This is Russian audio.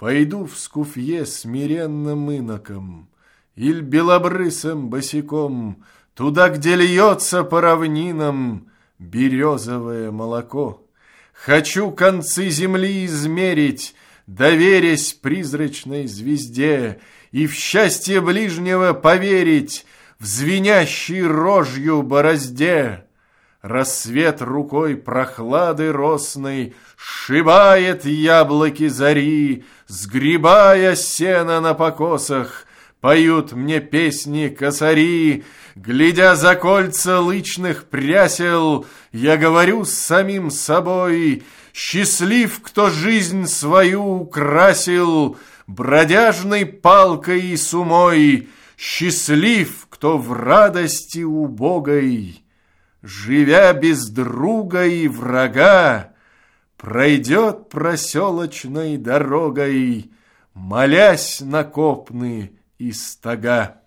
Пойду в скуфье смиренным иноком, иль белобрысым босиком, туда, где льется по равнинам березовое молоко. Хочу концы земли измерить, доверясь призрачной звезде, и в счастье ближнего поверить в звенящей рожью борозде. Рассвет рукой прохлады росной сшибает яблоки зари, сгребая сено на покосах, поют мне песни косари. Глядя за кольца лычных прясел, я говорю с самим собой: счастлив, кто жизнь свою украсил бродяжной палкой и сумой, счастлив, кто в радости убогой, живя без друга и врага, пройдет проселочной дорогой, молясь на копны и стога.